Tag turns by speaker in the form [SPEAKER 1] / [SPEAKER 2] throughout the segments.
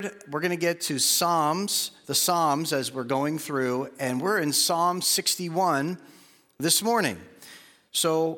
[SPEAKER 1] We're going to get to the Psalms as we're going through, and we're in Psalm 61 this morning. So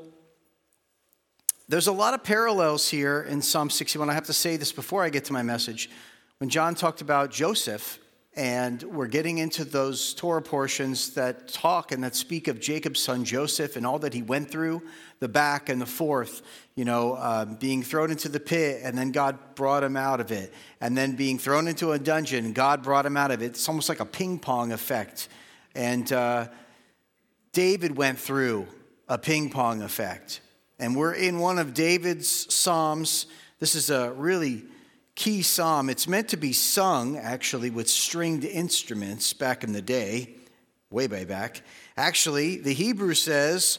[SPEAKER 1] there's a lot of parallels here in Psalm 61. I have to say this before I get to my message. When John talked about Joseph, and we're getting into those Torah portions that talk and that speak of Jacob's son Joseph and all that he went through, the back and the forth, being thrown into the pit, and then God brought him out of it, and then being thrown into a dungeon, God brought him out of it. It's almost like a ping pong effect. And David went through a ping pong effect. And we're in one of David's Psalms. This is a really key psalm. It's meant to be sung, actually, with stringed instruments back in the day, way back. Actually, the Hebrew says,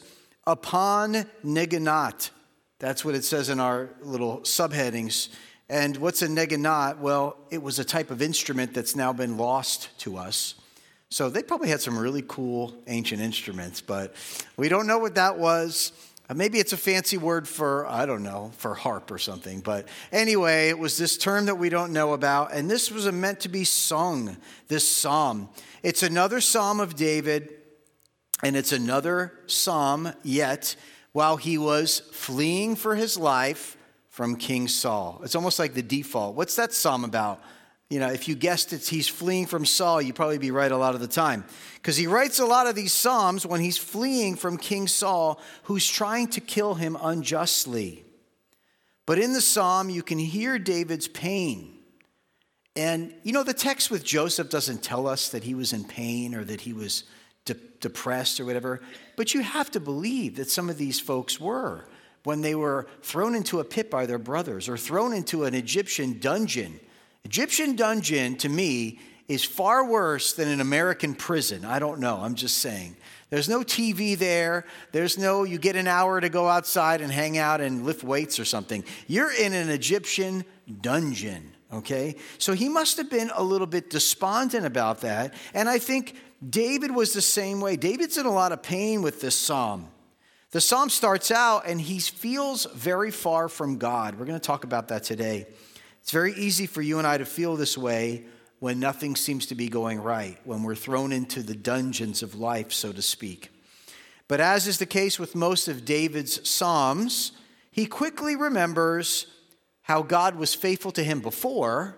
[SPEAKER 1] upon neganot. That's what it says in our little subheadings. And what's a neganot? Well, it was a type of instrument that's now been lost to us. So they probably had some really cool ancient instruments, but we don't know what that was. Maybe it's a fancy word for, for harp or something. But anyway, it was this term that we don't know about. And this was meant to be sung, this psalm. It's another psalm of David. And it's another psalm yet while he was fleeing for his life from King Saul. It's almost like the default. What's that psalm about? If you guessed it, he's fleeing from Saul, you'd probably be right a lot of the time. Because he writes a lot of these psalms when he's fleeing from King Saul, who's trying to kill him unjustly. But in the psalm, you can hear David's pain. And, the text with Joseph doesn't tell us that he was in pain or that he was depressed or whatever. But you have to believe that some of these folks were when they were thrown into a pit by their brothers or thrown into an Egyptian dungeon. Egyptian dungeon, to me, is far worse than an American prison. I don't know. I'm just saying. There's no TV there. You get an hour to go outside and hang out and lift weights or something. You're in an Egyptian dungeon, okay? So he must have been a little bit despondent about that. And I think David was the same way. David's in a lot of pain with this psalm. The psalm starts out and he feels very far from God. We're going to talk about that today. It's very easy for you and I to feel this way when nothing seems to be going right, when we're thrown into the dungeons of life, so to speak. But as is the case with most of David's psalms, he quickly remembers how God was faithful to him before,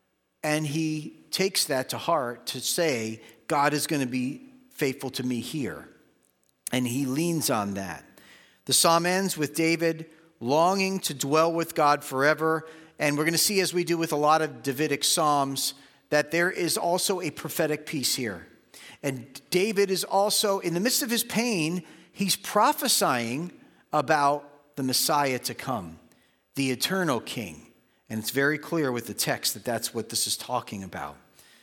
[SPEAKER 1] and he takes that to heart to say, God is going to be faithful to me here. And he leans on that. The psalm ends with David longing to dwell with God forever. And we're going to see, as we do with a lot of Davidic psalms, that there is also a prophetic piece here. And David is also, in the midst of his pain, he's prophesying about the Messiah to come, the eternal King. And it's very clear with the text that that's what this is talking about.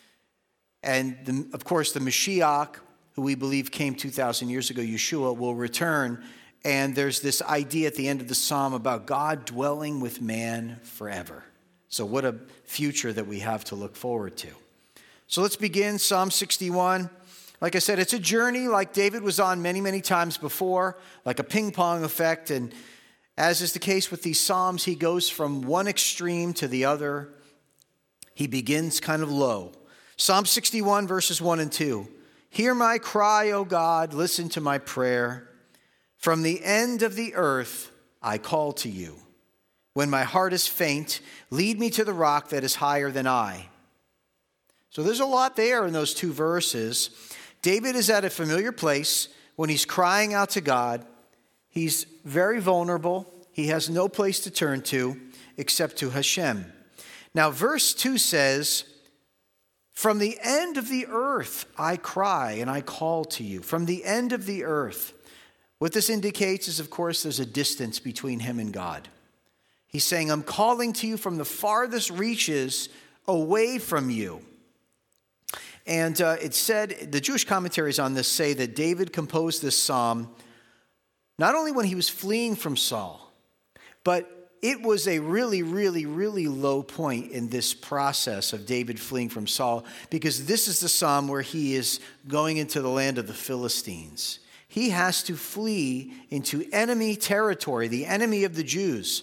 [SPEAKER 1] And of course, the Mashiach, who we believe came 2,000 years ago, Yeshua, will return. And there's this idea at the end of the psalm about God dwelling with man forever. So what a future that we have to look forward to. So let's begin Psalm 61. Like I said, it's a journey like David was on many, many times before, like a ping pong effect. And as is the case with these psalms, he goes from one extreme to the other. He begins kind of low. Psalm 61, verses 1 and 2. Hear my cry, O God, listen to my prayer. From the end of the earth, I call to you. When my heart is faint, lead me to the rock that is higher than I. So there's a lot there in those two verses. David is at a familiar place when he's crying out to God. He's very vulnerable. He has no place to turn to except to Hashem. Now, verse 2 says, from the end of the earth, I cry and I call to you. From the end of the earth. What this indicates is, of course, there's a distance between him and God. He's saying, I'm calling to you from the farthest reaches away from you. And it said, the Jewish commentaries on this say that David composed this psalm not only when he was fleeing from Saul, but it was a really, really, really low point in this process of David fleeing from Saul, because this is the psalm where he is going into the land of the Philistines. He has to flee into enemy territory, the enemy of the Jews.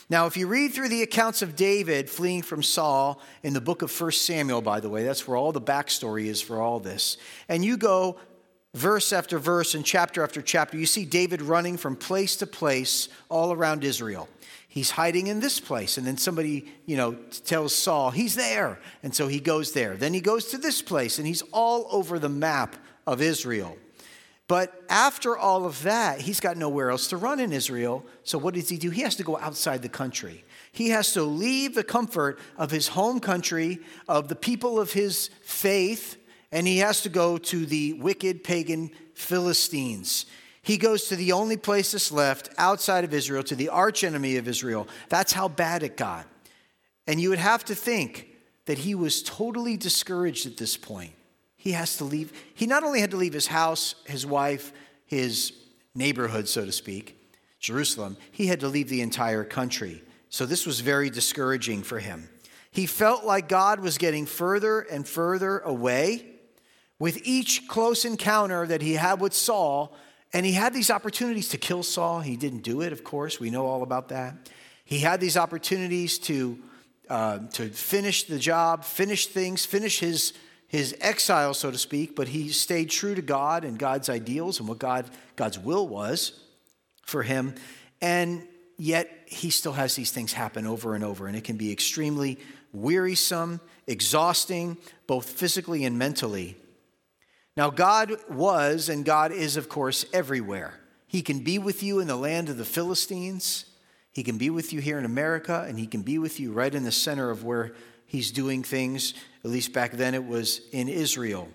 [SPEAKER 1] Now, if you read through the accounts of David fleeing from Saul in the book of 1 Samuel, by the way, that's where all the backstory is for all this, and you go verse after verse and chapter after chapter, you see David running from place to place all around Israel. He's hiding in this place, and then somebody, tells Saul, he's there, and so he goes there. Then he goes to this place, and he's all over the map of Israel. But after all of that, he's got nowhere else to run in Israel. So what does he do? He has to go outside the country. He has to leave the comfort of his home country, of the people of his faith, and he has to go to the wicked pagan Philistines. He goes to the only place that's left outside of Israel, to the archenemy of Israel. That's how bad it got. And you would have to think that he was totally discouraged at this point. He has to leave. He not only had to leave his house, his wife, his neighborhood, so to speak, Jerusalem, he had to leave the entire country. So this was very discouraging for him. He felt like God was getting further and further away with each close encounter that he had with Saul. And he had these opportunities to kill Saul. He didn't do it, of course. We know all about that. He had these opportunities to finish the job, finish things, finish his exile, so to speak. But he stayed true to God and God's ideals and what God's will was for him. And yet he still has these things happen over and over. And it can be extremely wearisome, exhausting, both physically and mentally. Now, God was and God is, of course, everywhere. He can be with you in the land of the Philistines. He can be with you here in America, and he can be with you right in the center of where he's doing things. At least back then it was in Israel.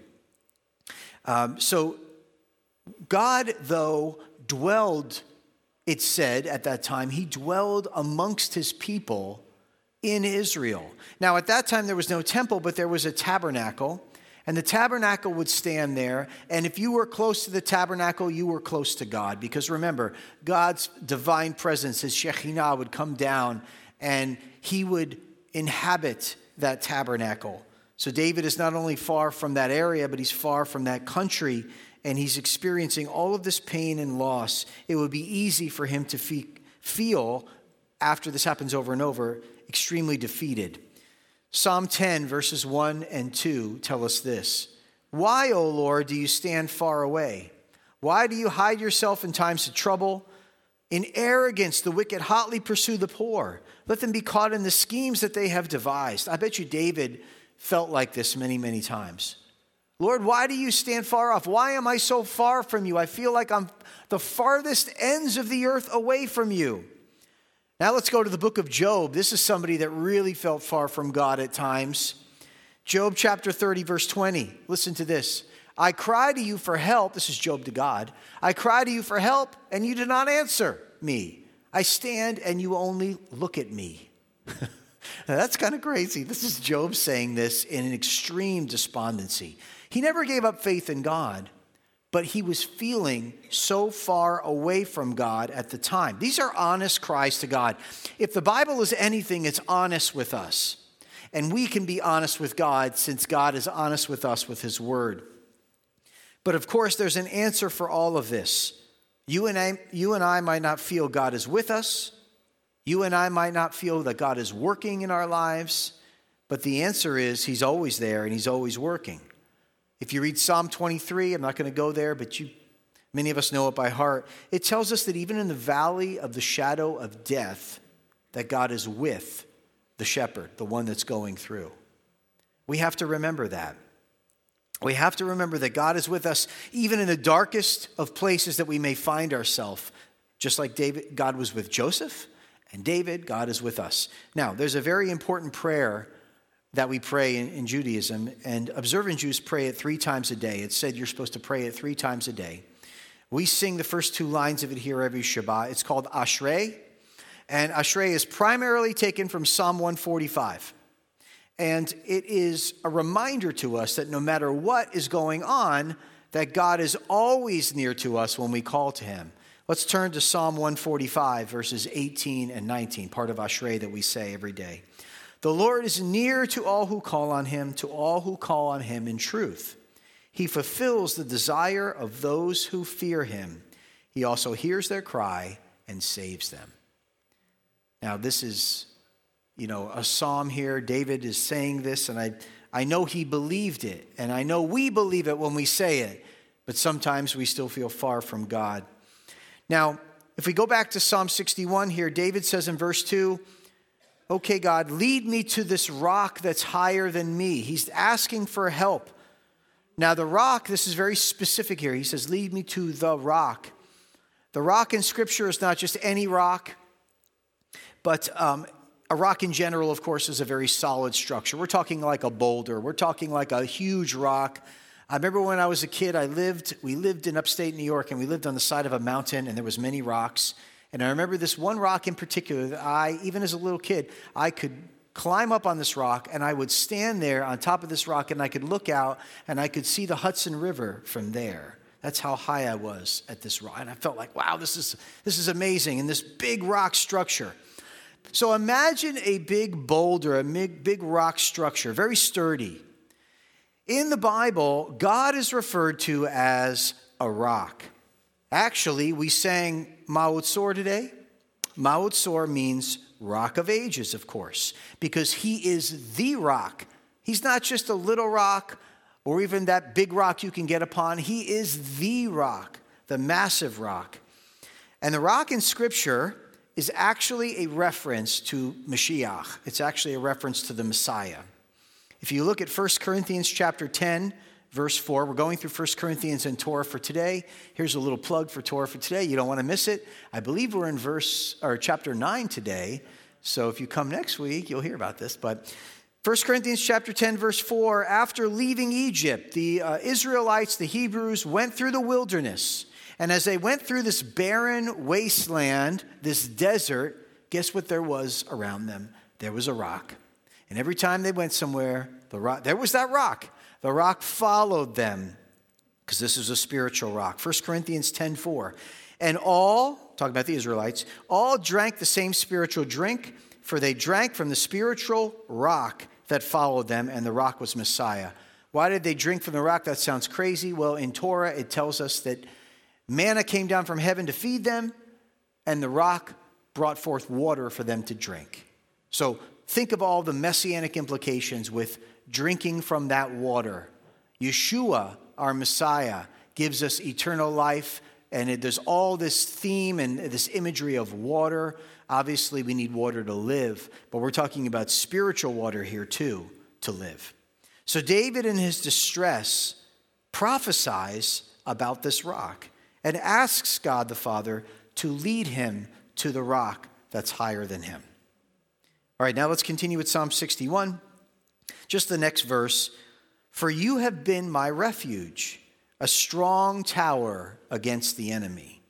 [SPEAKER 1] So God, though, dwelled, it said at that time, he dwelled amongst his people in Israel. Now, at that time there was no temple, but there was a tabernacle. And the tabernacle would stand there. And if you were close to the tabernacle, you were close to God. Because remember, God's divine presence, his Shekhinah, would come down and he would inhabit that tabernacle. So David is not only far from that area, but he's far from that country. And he's experiencing all of this pain and loss. It would be easy for him to feel, after this happens over and over, extremely defeated. Psalm 10, verses 1 and 2 tell us this. Why, O Lord, do you stand far away? Why do you hide yourself in times of trouble? In arrogance, the wicked hotly pursue the poor. Let them be caught in the schemes that they have devised. I bet you David felt like this many, many times. Lord, why do you stand far off? Why am I so far from you? I feel like I'm the farthest ends of the earth away from you. Now let's go to the book of Job. This is somebody that really felt far from God at times. Job chapter 30, verse 20. Listen to this. I cry to you for help. This is Job to God. I cry to you for help, and you do not answer me. I stand, and you only look at me. Now, that's kind of crazy. This is Job saying this in an extreme despondency. He never gave up faith in God, but he was feeling so far away from God at the time. These are honest cries to God. If the Bible is anything, it's honest with us. And we can be honest with God since God is honest with us with his word. But of course, there's an answer for all of this. You and I might not feel God is with us. You and I might not feel that God is working in our lives. But the answer is he's always there and he's always working. If you read Psalm 23, I'm not going to go there, but many of us know it by heart. It tells us that even in the valley of the shadow of death, that God is with the shepherd, the one that's going through. We have to remember that. We have to remember that God is with us even in the darkest of places that we may find ourselves. Just like David, God was with Joseph, and David, God is with us. Now, there's a very important prayer that we pray in Judaism, and observant Jews pray it 3 times a day. It's said you're supposed to pray it 3 times a day. We sing the first 2 lines of it here every Shabbat. It's called Ashrei, and Ashrei is primarily taken from Psalm 145. And it is a reminder to us that no matter what is going on, that God is always near to us when we call to him. Let's turn to Psalm 145, verses 18 and 19, part of Ashrei that we say every day. The Lord is near to all who call on him, to all who call on him in truth. He fulfills the desire of those who fear him. He also hears their cry and saves them. Now, this is, a psalm here. David is saying this, and I know he believed it, and I know we believe it when we say it, but sometimes we still feel far from God. Now, if we go back to Psalm 61 here, David says in verse 2, okay, God, lead me to this rock that's higher than me. He's asking for help. Now, the rock, this is very specific here. He says, lead me to the rock. The rock in Scripture is not just any rock, but a rock in general, of course, is a very solid structure. We're talking like a boulder. We're talking like a huge rock. I remember when I was a kid, we lived in upstate New York, and we lived on the side of a mountain, and there was many rocks. And I remember this one rock in particular that even as a little kid, I could climb up on this rock, and I would stand there on top of this rock, and I could look out, and I could see the Hudson River from there. That's how high I was at this rock. And I felt like, wow, this is amazing, and this big rock structure. So imagine a big boulder, a big rock structure, very sturdy. In the Bible, God is referred to as a rock. Actually, we sang Ma'od Tzor today. Ma'od Tzor means rock of ages, of course, because he is the rock. He's not just a little rock or even that big rock you can get upon. He is the rock, the massive rock. And the rock in Scripture is actually a reference to Mashiach. It's actually a reference to the Messiah. If you look at 1 Corinthians chapter 10, verse 4, we're going through 1 Corinthians and Torah for today. Here's a little plug for Torah for today. You don't want to miss it. I believe we're in chapter 9 today. So if you come next week, you'll hear about this. But 1 Corinthians chapter 10, verse 4, after leaving Egypt, the Israelites, the Hebrews, went through the wilderness. And as they went through this barren wasteland, this desert, guess what there was around them? There was a rock. And every time they went somewhere, there was that rock. The rock followed them, because this is a spiritual rock. 1 Corinthians 10:4. And all, talking about the Israelites, all drank the same spiritual drink, for they drank from the spiritual rock that followed them, and the rock was Messiah. Why did they drink from the rock? That sounds crazy. Well, in Torah, it tells us that manna came down from heaven to feed them, and the rock brought forth water for them to drink. So think of all the messianic implications with drinking from that water. Yeshua, our Messiah, gives us eternal life, and there's all this theme and this imagery of water. Obviously, we need water to live, but we're talking about spiritual water here too, to live. So David, in his distress, prophesies about this rock and asks God the Father to lead him to the rock that's higher than him. All right, now let's continue with Psalm 61. Just the next verse. For you have been my refuge, a strong tower against the enemy.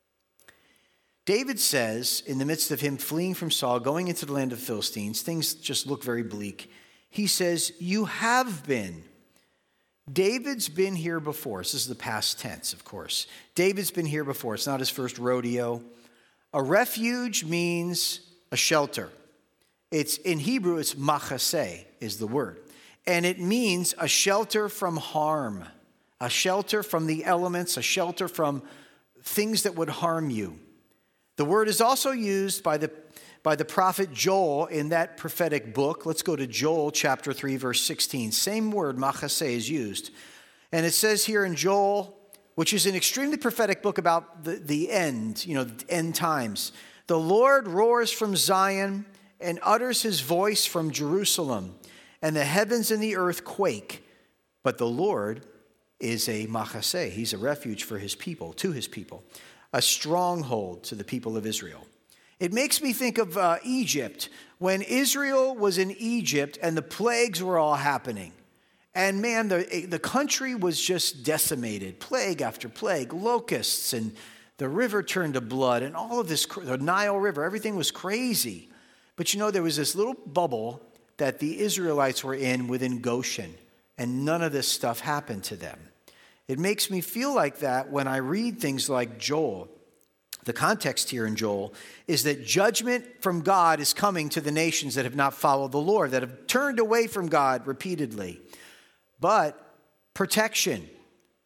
[SPEAKER 1] David says, in the midst of him fleeing from Saul, going into the land of the Philistines, things just look very bleak. He says, you have been. David's been here before. This is the past tense, of course. David's been here before. It's not his first rodeo. A refuge means a shelter. It's in Hebrew, it's machaseh is the word. And it means a shelter from harm, a shelter from the elements, a shelter from things that would harm you. The word is also used by the prophet Joel in that prophetic book. Let's go to Joel chapter 3, verse 16. Same word, machaseh, is used. And it says here in Joel, which is an extremely prophetic book about the end, the end times. The Lord roars from Zion and utters his voice from Jerusalem, and the heavens and the earth quake. But the Lord is a machaseh. He's a refuge for his people, to his people, a stronghold to the people of Israel. It makes me think of Egypt, when Israel was in Egypt and the plagues were all happening. And man, the country was just decimated, plague after plague, locusts, and the river turned to blood, and all of this, the Nile River, everything was crazy. But there was this little bubble that the Israelites were in within Goshen, and none of this stuff happened to them. It makes me feel like that when I read things like Joel. The context here in Joel is that judgment from God is coming to the nations that have not followed the Lord, that have turned away from God repeatedly. But protection,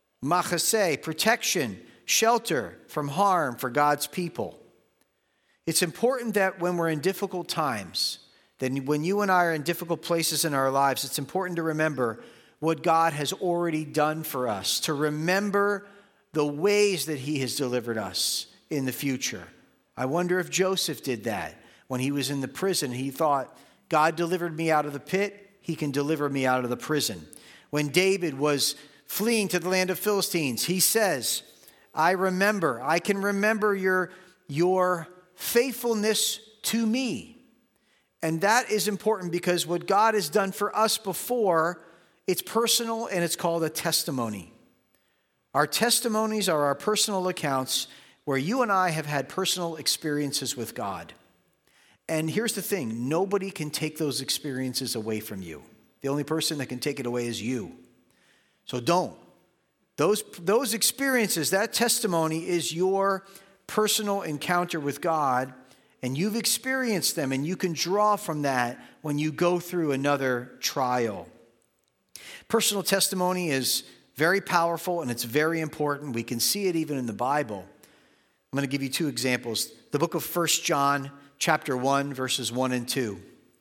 [SPEAKER 1] machaseh, protection, shelter from harm for God's people. It's important that when we're in difficult times, then when you and I are in difficult places in our lives, it's important to remember what God has already done for us, to remember the ways that he has delivered us in the future. I wonder if Joseph did that when he was in the prison. He thought, God delivered me out of the pit, he can deliver me out of the prison. When David was fleeing to the land of Philistines, he says, I can remember your faithfulness to me. And that is important because what God has done for us before, it's personal and it's called a testimony. Our testimonies are our personal accounts where you and I have had personal experiences with God. And here's the thing, nobody can take those experiences away from you. The only person that can take it away is you. So don't. Those experiences, that testimony is your personal encounter with God, and you've experienced them, and you can draw from that when you go through another trial. Personal testimony is very powerful, and it's very important. We can see it even in the Bible. I'm going to give you two examples. The book of 1 John, chapter 1, verses 1 and 2.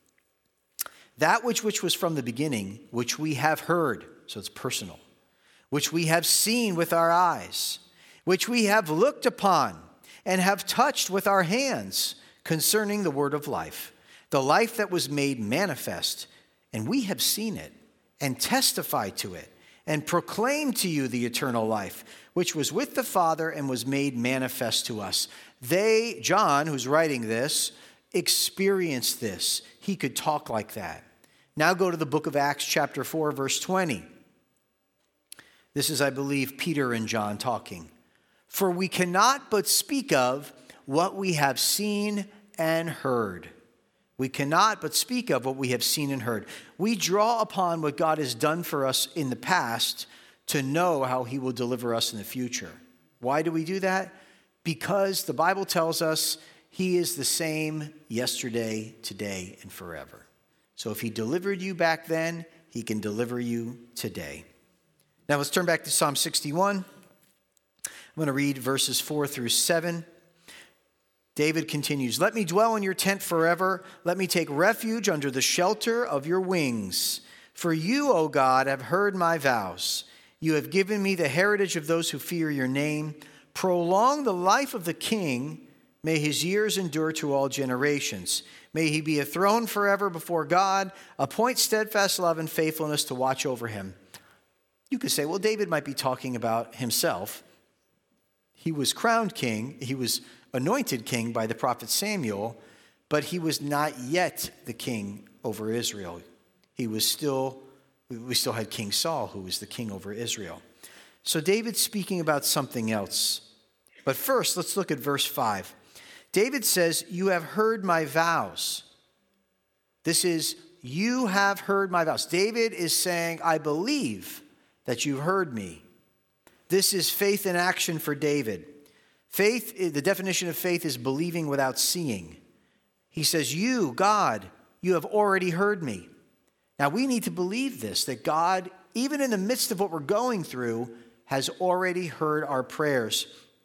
[SPEAKER 1] That which was from the beginning, which we have heard, so it's personal, which we have seen with our eyes, which we have looked upon and have touched with our hands concerning the word of life, the life that was made manifest. And we have seen it and testified to it and proclaimed to you the eternal life, which was with the Father and was made manifest to us. John, who's writing this, experienced this. He could talk like that. Now go to the book of Acts chapter 4, verse 20. This is, I believe, Peter and John talking. For we cannot but speak of what we have seen and heard. We cannot but speak of what we have seen and heard. We draw upon what God has done for us in the past to know how he will deliver us in the future. Why do we do that? Because the Bible tells us he is the same yesterday, today, and forever. So if he delivered you back then, he can deliver you today. Now let's turn back to Psalm 61. I'm going to read verses 4 through 7. David continues, let me dwell in your tent forever. Let me take refuge under the shelter of your wings. For you, O God, have heard my vows. You have given me the heritage of those who fear your name. Prolong the life of the king. May his years endure to all generations. May he be enthroned forever before God. Appoint steadfast love and faithfulness to watch over him. You could say, well, David might be talking about himself. He was crowned king. He was anointed king by the prophet Samuel, but he was not yet the king over Israel. We still had King Saul, who was the king over Israel. So David's speaking about something else. But first, let's look at verse 5. David says, you have heard my vows. This is, you have heard my vows. David is saying, I believe that you've heard me. This is faith in action for David. Faith, the definition of faith is believing without seeing. He says, you, God, you have already heard me. Now we need to believe this, that God, even in the midst of what we're going through, has already heard our prayers.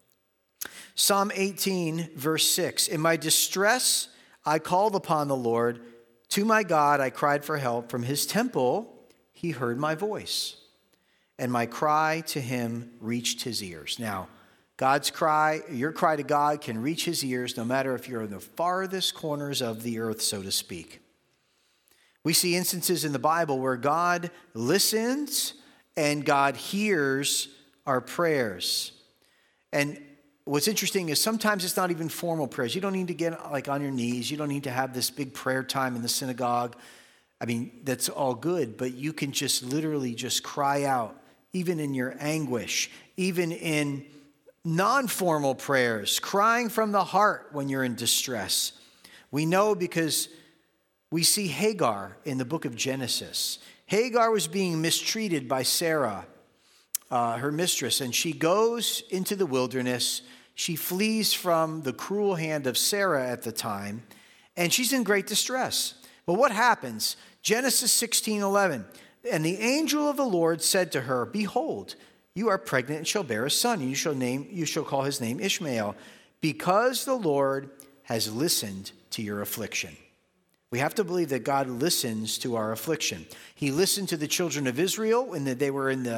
[SPEAKER 1] Psalm 18, verse 6, in my distress, I called upon the Lord. To my God, I cried for help. From his temple, he heard my voice, and my cry to him reached his ears. Now, God's cry, your cry to God can reach his ears no matter if you're in the farthest corners of the earth, so to speak. We see instances in the Bible where God listens and God hears our prayers. And what's interesting is sometimes it's not even formal prayers. You don't need to get like on your knees. You don't need to have this big prayer time in the synagogue. I mean, that's all good, but you can just literally just cry out, even in your anguish, even in non-formal prayers, crying from the heart when you're in distress. We know because we see Hagar in the book of Genesis. Hagar was being mistreated by Sarah, her mistress, and she goes into the wilderness. She flees from the cruel hand of Sarah at the time, and she's in great distress. But what happens? Genesis 16:11, and the angel of the Lord said to her, behold, you are pregnant and shall bear a son, and you shall call his name Ishmael, because the Lord has listened to your affliction. We have to believe that God listens to our affliction. He listened to the children of Israel when they were in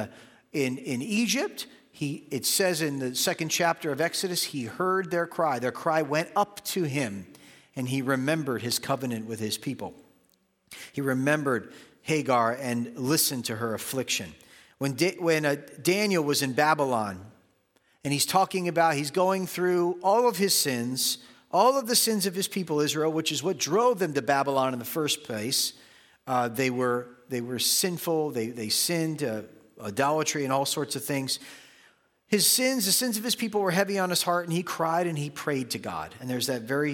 [SPEAKER 1] Egypt. It says in the 2nd chapter of Exodus, he heard their cry. Their cry went up to him, and he remembered his covenant with his people. He remembered Hagar and listened to her affliction. When Daniel was in Babylon, and he's going through all of his sins, all of the sins of his people Israel, which is what drove them to Babylon in the first place. They were sinful. They sinned, idolatry and all sorts of things. The sins of his people were heavy on his heart, and he cried and he prayed to God. And there's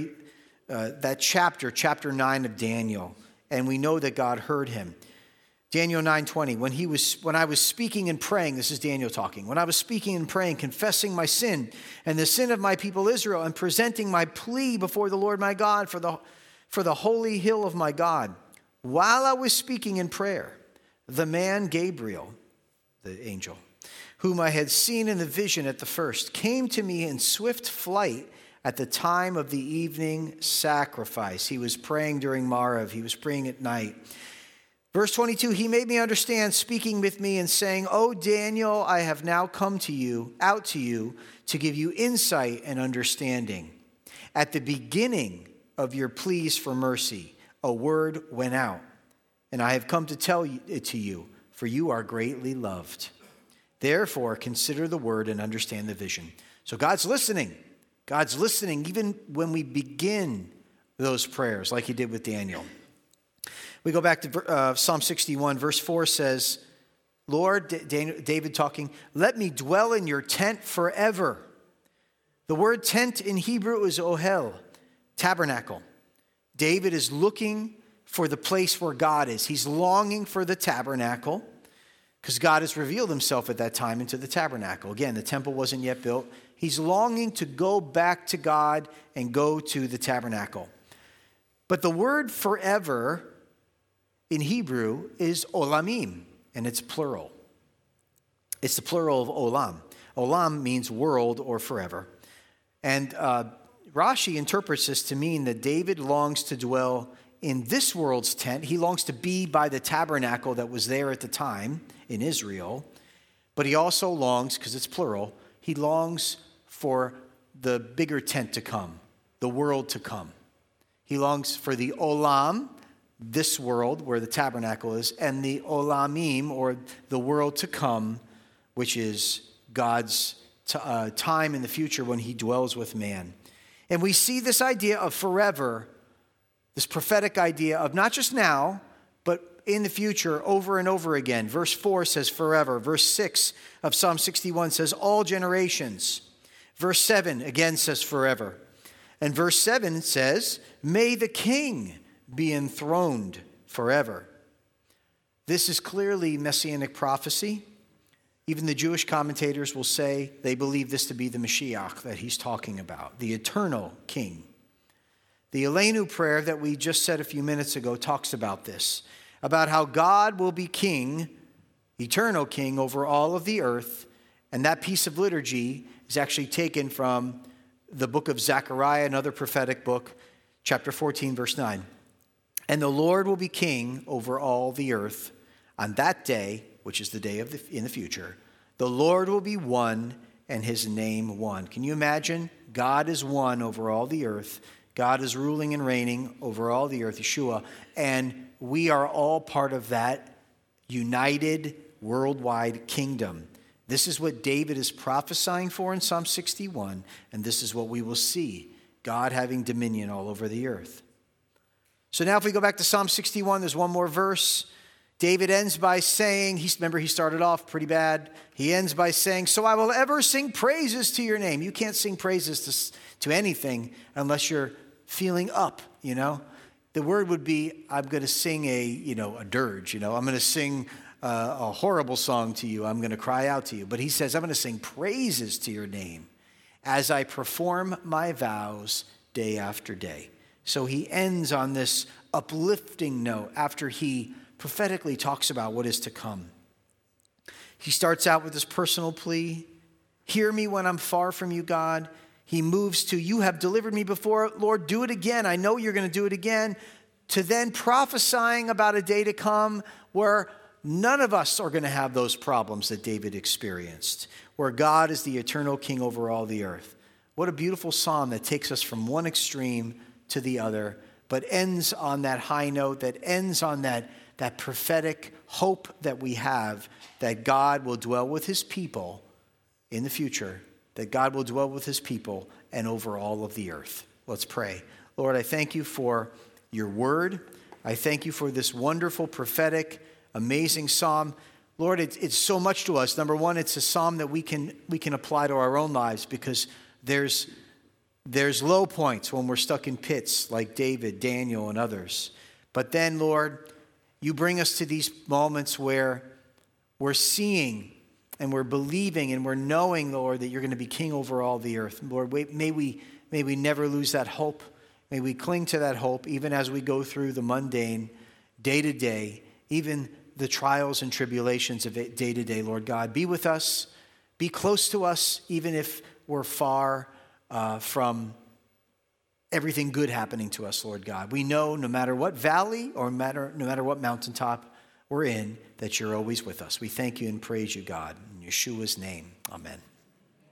[SPEAKER 1] that chapter 9 of Daniel, and we know that God heard him. Daniel 9:20, when I was speaking and praying, this is Daniel talking, when I was speaking and praying, confessing my sin and the sin of my people Israel, and presenting my plea before the Lord my God for the holy hill of my God, while I was speaking in prayer, the man Gabriel, the angel, whom I had seen in the vision at the first, came to me in swift flight at the time of the evening sacrifice. He was praying during Maariv. He was praying at night. Verse 22, he made me understand, speaking with me and saying, "O Daniel, I have now come out to you to give you insight and understanding. At the beginning of your pleas for mercy, a word went out, and I have come to tell it to you, for you are greatly loved. Therefore, consider the word and understand the vision." So God's listening. God's listening even when we begin those prayers like he did with Daniel. We go back to Psalm 61, verse 4 says, Lord, David talking, "Let me dwell in your tent forever." The word tent in Hebrew is ohel, tabernacle. David is looking for the place where God is. He's longing for the tabernacle because God has revealed himself at that time into the tabernacle. Again, the temple wasn't yet built. He's longing to go back to God and go to the tabernacle. But the word forever in Hebrew is olamim, and it's plural. It's the plural of olam. Olam means world or forever. And Rashi interprets this to mean that David longs to dwell in this world's tent. He longs to be by the tabernacle that was there at the time in Israel. But he also longs, because it's plural, he longs for the bigger tent to come, the world to come. He longs for the olam, this world where the tabernacle is, and the olamim, or the world to come, which is God's time in the future when he dwells with man. And we see this idea of forever, this prophetic idea of not just now, but in the future over and over again. Verse 4 says forever. Verse 6 of Psalm 61 says all generations. Verse 7 again says forever. And verse 7 says, may the king be enthroned forever. This is clearly messianic prophecy. Even the Jewish commentators will say they believe this to be the Mashiach that he's talking about, the eternal king. The Elenu prayer that we just said a few minutes ago talks about this, about how God will be king, eternal king over all of the earth. And that piece of liturgy is actually taken from the book of Zechariah, another prophetic book, chapter 14, verse 9. And the Lord will be king over all the earth. On that day, which is the day in the future, the Lord will be one and his name one. Can you imagine? God is one over all the earth. God is ruling and reigning over all the earth, Yeshua. And we are all part of that united worldwide kingdom. This is what David is prophesying for in Psalm 61. And this is what we will see. God having dominion all over the earth. So now if we go back to Psalm 61, there's one more verse. David ends by saying, remember he started off pretty bad. He ends by saying, so I will ever sing praises to your name. You can't sing praises to anything unless you're feeling up, you know. The word would be, I'm going to sing a dirge, I'm going to sing a horrible song to you. I'm going to cry out to you. But he says, I'm going to sing praises to your name as I perform my vows day after day. So he ends on this uplifting note after he prophetically talks about what is to come. He starts out with this personal plea. Hear me when I'm far from you, God. he moves to, you have delivered me before, Lord, do it again. I know you're going to do it again. To then prophesying about a day to come where none of us are going to have those problems that David experienced, where God is the eternal king over all the earth. What a beautiful psalm that takes us from one extreme to the other, but ends on that high note, that ends on that prophetic hope that we have that God will dwell with his people in the future, that God will dwell with his people and over all of the earth. Let's pray. Lord, I thank you for your word. I thank you for this wonderful, prophetic, amazing psalm. Lord, it's so much to us. Number one, it's a psalm that we can apply to our own lives because there's low points when we're stuck in pits like David, Daniel, and others. But then, Lord, you bring us to these moments where we're seeing and we're believing and we're knowing, Lord, that you're going to be king over all the earth. Lord, may we never lose that hope. May we cling to that hope even as we go through the mundane, day to day, even the trials and tribulations of day to day, Lord God. Be with us. Be close to us, even if we're far from everything good happening to us, Lord God. We know no matter what valley or no matter what mountaintop we're in, that you're always with us. We thank you and praise you, God. In Yeshua's name, amen.